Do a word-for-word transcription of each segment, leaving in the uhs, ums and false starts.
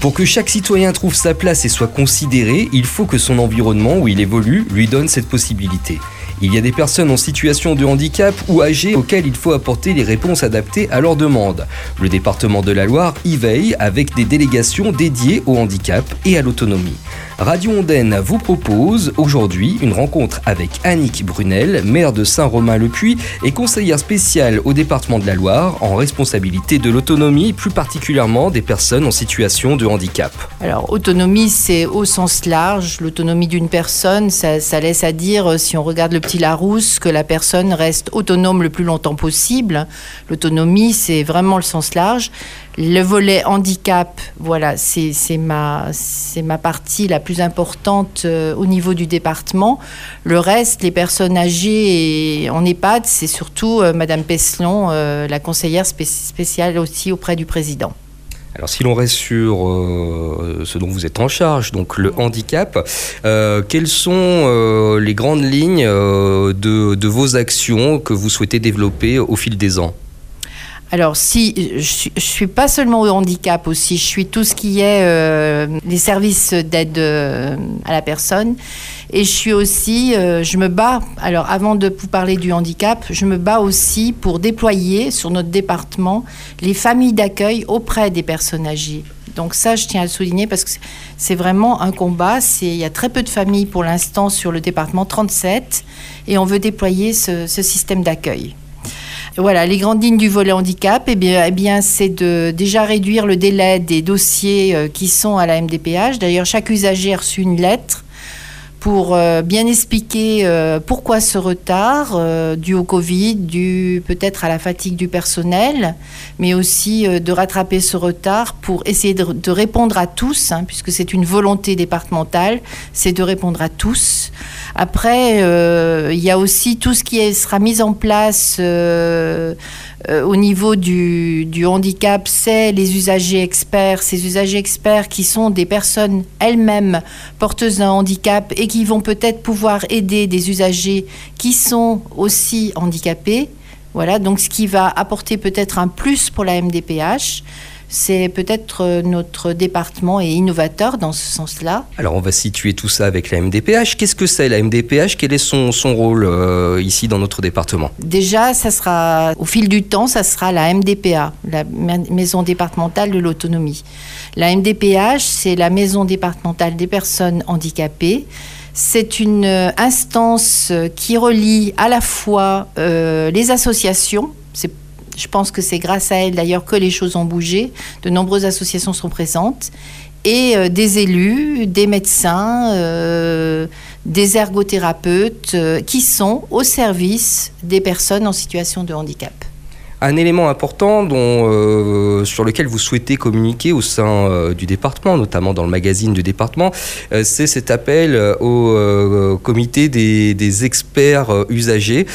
Pour que chaque citoyen trouve sa place et soit considéré, il faut que son environnement où il évolue lui donne cette possibilité. Il y a des personnes en situation de handicap ou âgées auxquelles il faut apporter les réponses adaptées à leurs demandes. Le département de la Loire y veille avec des délégations dédiées au handicap et à l'autonomie. Radio Ondaine vous propose aujourd'hui une rencontre avec Annick Brunel, maire de Saint-Romain-le-Puy et conseillère spéciale au département de la Loire en responsabilité de l'autonomie, plus particulièrement des personnes en situation de handicap. Alors, autonomie, c'est au sens large. L'autonomie d'une personne, ça, ça laisse à dire, si on regarde le petit Larousse, que la personne reste autonome le plus longtemps possible. L'autonomie, c'est vraiment le sens large. Le volet handicap, voilà, c'est, c'est, ma, c'est ma partie la plus importante euh, au niveau du département. Le reste, les personnes âgées et en EHPAD, c'est surtout euh, Madame Pesselon, euh, la conseillère spé- spéciale aussi auprès du président. Alors si l'on reste sur euh, ce dont vous êtes en charge, donc le handicap, euh, quelles sont euh, les grandes lignes euh, de, de vos actions que vous souhaitez développer au fil des ans ? Alors, si je ne suis pas seulement au handicap aussi, je suis tout ce qui est euh, les services d'aide euh, à la personne. Et je suis aussi, euh, je me bats, alors avant de vous parler du handicap, je me bats aussi pour déployer sur notre département les familles d'accueil auprès des personnes âgées. Donc ça, je tiens à le souligner parce que c'est vraiment un combat. C'est, il y a très peu de familles pour l'instant sur le département, trente-sept, et on veut déployer ce, ce système d'accueil. Voilà, les grandes lignes du volet handicap, eh bien, eh bien, c'est de déjà réduire le délai des dossiers euh, qui sont à la M D P H. D'ailleurs, chaque usager a reçu une lettre pour euh, bien expliquer euh, pourquoi ce retard, euh, dû au Covid, dû peut-être à la fatigue du personnel, mais aussi euh, de rattraper ce retard pour essayer de, de répondre à tous, hein, puisque c'est une volonté départementale, c'est de répondre à tous. Après, euh, il y a aussi tout ce qui est, sera mis en place euh, euh, au niveau du, du handicap, c'est les usagers experts. Ces usagers experts qui sont des personnes elles-mêmes porteuses d'un handicap et qui vont peut-être pouvoir aider des usagers qui sont aussi handicapés. Voilà, donc ce qui va apporter peut-être un plus pour la M D P H. C'est peut-être notre département est innovateur dans ce sens-là. Alors on va situer tout ça avec la M D P H. Qu'est-ce que c'est la M D P H ? Quel est son, son rôle euh, ici dans notre département ? Déjà, ça sera, au fil du temps, ça sera la M D P A, la Maison départementale de l'autonomie. La M D P H, c'est la Maison départementale des personnes handicapées. C'est une instance qui relie à la fois euh, les associations, c'est Je pense que c'est grâce à elle, d'ailleurs, que les choses ont bougé. De nombreuses associations sont présentes. Et euh, des élus, des médecins, euh, des ergothérapeutes euh, qui sont au service des personnes en situation de handicap. Un élément important dont, euh, sur lequel vous souhaitez communiquer au sein euh, du département, notamment dans le magazine du département, euh, c'est cet appel au euh, comité des, des experts euh, usagers.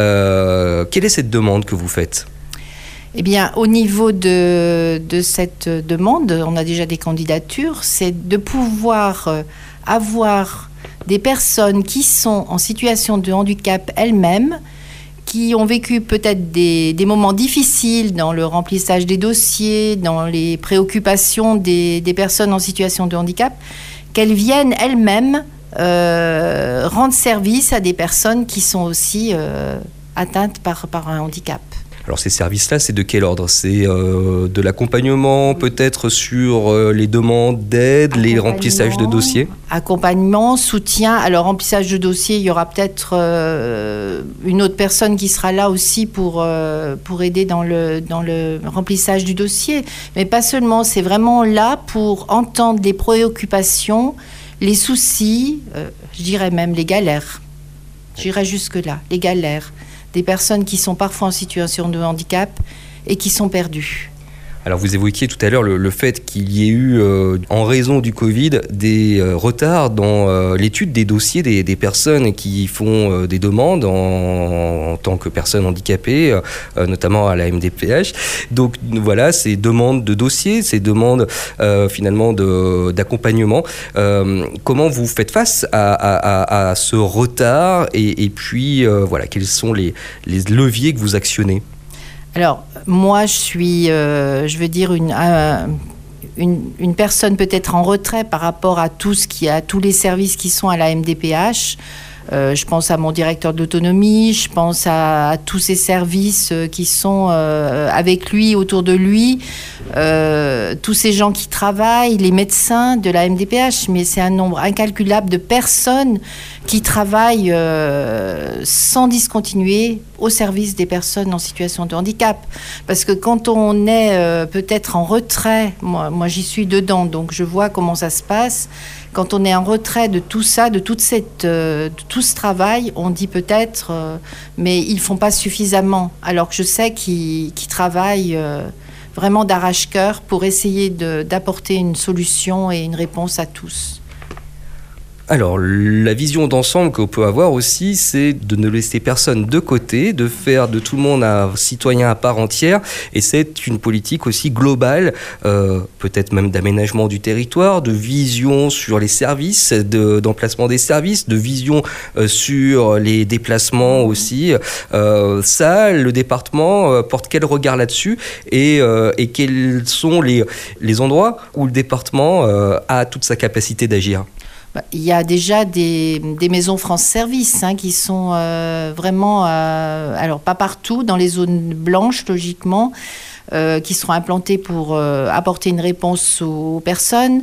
Euh, quelle est cette demande que vous faites ? Eh bien, au niveau de, de cette demande, on a déjà des candidatures, c'est de pouvoir avoir des personnes qui sont en situation de handicap elles-mêmes, qui ont vécu peut-être des, des moments difficiles dans le remplissage des dossiers, dans les préoccupations des, des personnes en situation de handicap, qu'elles viennent elles-mêmes euh, rendre service à des personnes qui sont aussi euh, atteintes par, par un handicap. Alors ces services-là, c'est de quel ordre ? C'est euh, de l'accompagnement peut-être sur euh, les demandes d'aide, les remplissages de dossiers ? Accompagnement, soutien. Alors remplissage de dossiers, il y aura peut-être euh, une autre personne qui sera là aussi pour, euh, pour aider dans le, dans le remplissage du dossier. Mais pas seulement, c'est vraiment là pour entendre les préoccupations, les soucis, euh, je dirais même les galères. J'irais jusque-là, les galères. Des personnes qui sont parfois en situation de handicap et qui sont perdues. Alors vous évoquiez tout à l'heure le, le fait qu'il y ait eu, euh, en raison du Covid, des euh, retards dans euh, l'étude des dossiers des, des personnes qui font euh, des demandes en, en tant que personnes handicapées, euh, notamment à la M D P H. Donc voilà, ces demandes de dossiers, ces demandes euh, finalement de, d'accompagnement. Euh, comment vous faites face à, à, à, à ce retard et, et puis euh, voilà, quels sont les, les leviers que vous actionnez ? Alors, moi, je suis, euh, je veux dire, une, un, une, une personne peut-être en retrait par rapport à tout ce qui, à tous les services qui sont à la M D P H. Euh, je pense à mon directeur de l'autonomie, je pense à, à tous ces services qui sont euh, avec lui, autour de lui, euh, tous ces gens qui travaillent, les médecins de la M D P H, mais c'est un nombre incalculable de personnes qui travaillent euh, sans discontinuer au service des personnes en situation de handicap. Parce que quand on est euh, peut-être en retrait, moi, moi j'y suis dedans, donc je vois comment ça se passe. Quand on est en retrait de tout ça, de, toute cette, euh, de tout ce travail, on dit peut-être, euh, mais ils ne font pas suffisamment. Alors que je sais qu'ils, qu'ils travaillent euh, vraiment d'arrache-cœur pour essayer de, d'apporter une solution et une réponse à tous. Alors, la vision d'ensemble qu'on peut avoir aussi, c'est de ne laisser personne de côté, de faire de tout le monde un citoyen à part entière. Et c'est une politique aussi globale, euh, peut-être même d'aménagement du territoire, de vision sur les services, de, d'emplacement des services, de vision euh, sur les déplacements aussi. Euh, ça, le département euh, porte quel regard là-dessus et, euh, et quels sont les, les endroits où le département euh, a toute sa capacité d'agir ? Il y a déjà des, des maisons France Service hein, qui sont euh, vraiment, euh, alors pas partout, dans les zones blanches logiquement, euh, qui seront implantées pour euh, apporter une réponse aux, aux personnes.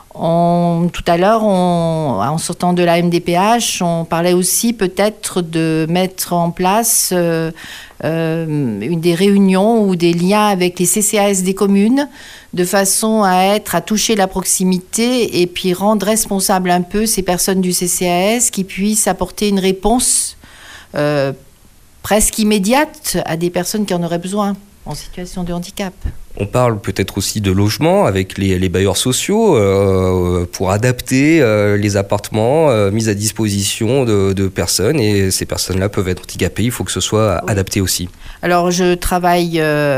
On, tout à l'heure, on, en sortant de la M D P H, on parlait aussi peut-être de mettre en place euh, euh, une des réunions ou des liens avec les C C A S des communes, de façon à être, à toucher la proximité et puis rendre responsables un peu ces personnes du C C A S qui puissent apporter une réponse euh, presque immédiate à des personnes qui en auraient besoin en situation de handicap. On parle peut-être aussi de logement avec les, les bailleurs sociaux euh, pour adapter euh, les appartements euh, mis à disposition de, de personnes et ces personnes-là peuvent être handicapées, il faut que ce soit oui. adapté aussi. Alors je travaille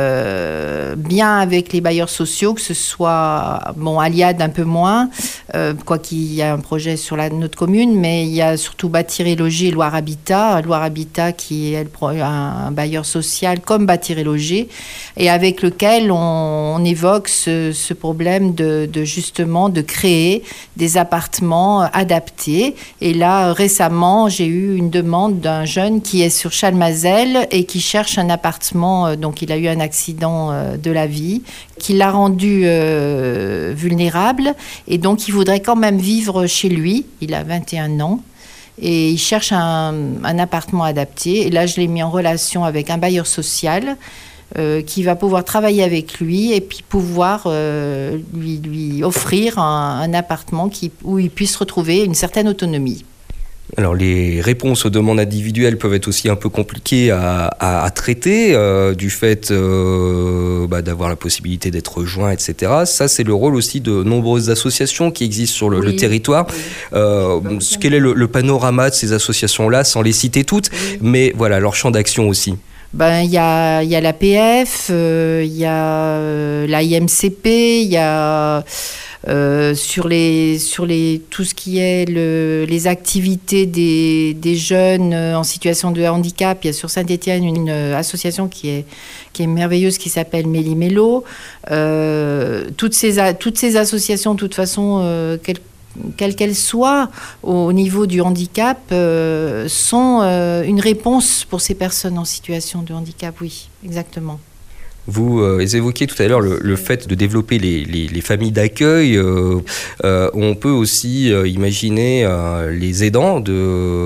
euh, bien avec les bailleurs sociaux, que ce soit, bon, Aliade un peu moins, euh, quoi qu'il y a un projet sur la, notre commune, mais il y a surtout Bâtir et Loger, Loire Habitat, Loire Habitat qui est un, un bailleur social comme Bâtir et Loger, et avec lequel on on évoque ce, ce problème de, de justement de créer des appartements adaptés. Et là, récemment, j'ai eu une demande d'un jeune qui est sur Chalmazel et qui cherche un appartement. Donc, il a eu un accident de la vie qui l'a rendu euh, vulnérable. Et donc, il voudrait quand même vivre chez lui. Il a vingt et un ans. Et il cherche un, un appartement adapté. Et là, je l'ai mis en relation avec un bailleur social Euh, qui va pouvoir travailler avec lui et puis pouvoir euh, lui, lui offrir un, un appartement qui, où il puisse retrouver une certaine autonomie. Alors les réponses aux demandes individuelles peuvent être aussi un peu compliquées à, à, à traiter euh, du fait euh, bah, d'avoir la possibilité d'être rejoint, et cetera. Ça, c'est le rôle aussi de nombreuses associations qui existent sur le, oui. le territoire. Oui. Euh, quel est le, le panorama de ces associations-là, sans les citer toutes, oui. mais voilà, leur champ d'action aussi. Ben, il y a, y a l'A P F, il euh, y a euh, l'A I M C P, il y a euh, sur, les, sur les, tout ce qui est le, les activités des, des jeunes en situation de handicap. Il y a sur Saint-Étienne une association qui est, qui est merveilleuse qui s'appelle Méli-Mélo. Euh, toutes, ces, toutes ces associations, de toute façon, euh, quelles quelles qu'elles soient au niveau du handicap, euh, sont euh, une réponse pour ces personnes en situation de handicap, oui, exactement. Vous euh, évoquiez tout à l'heure le, le fait de développer les, les, les familles d'accueil. Euh, euh, on peut aussi euh, imaginer euh, les aidants de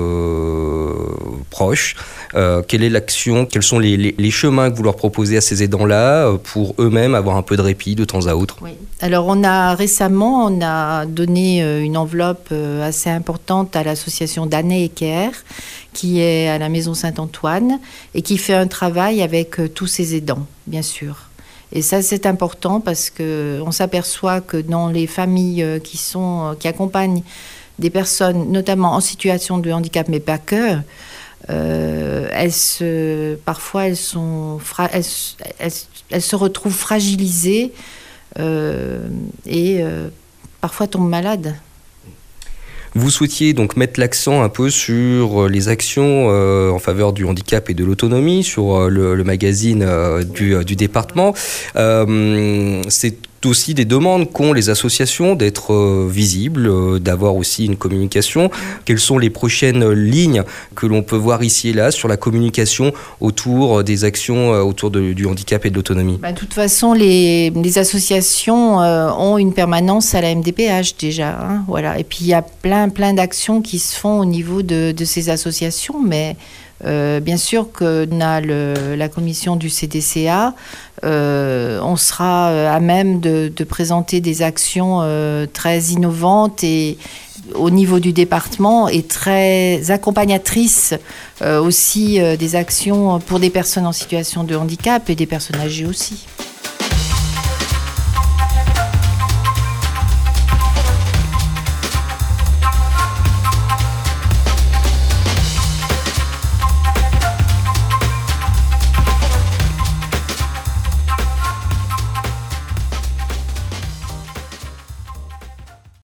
euh, proches. Euh, quelle est l'action, quels sont les, les, les chemins que vous leur proposez à ces aidants-là euh, pour eux-mêmes avoir un peu de répit de temps à autre ? Oui. Alors on a récemment, on a donné euh, une enveloppe euh, assez importante à l'association Danet et Caire, qui est à la Maison Saint-Antoine et qui fait un travail avec euh, tous ces aidants, bien sûr. Et ça, c'est important parce qu'on s'aperçoit que dans les familles euh, qui, sont, euh, qui accompagnent des personnes, notamment en situation de handicap, mais pas que, Euh, elles se, parfois elles, sont fra- elles, elles, elles se retrouvent fragilisées euh, et euh, parfois tombent malades. Vous souhaitiez donc mettre l'accent un peu sur les actions euh, en faveur du handicap et de l'autonomie, sur euh, le, le magazine euh, du, euh, du département. Euh, c'est aussi des demandes qu'ont les associations d'être euh, visibles, euh, d'avoir aussi une communication. Quelles sont les prochaines lignes que l'on peut voir ici et là sur la communication autour des actions euh, autour de, du handicap et de l'autonomie? Bah, de toute façon, les, les associations euh, ont une permanence à la M D P H déjà. Hein, voilà. Et puis il y a plein, plein d'actions qui se font au niveau de, de ces associations, mais euh, bien sûr qu'on a le, la commission du C D C A. Euh, on sera à même de, de présenter des actions euh, très innovantes et au niveau du département et très accompagnatrices euh, aussi euh, des actions pour des personnes en situation de handicap et des personnes âgées aussi.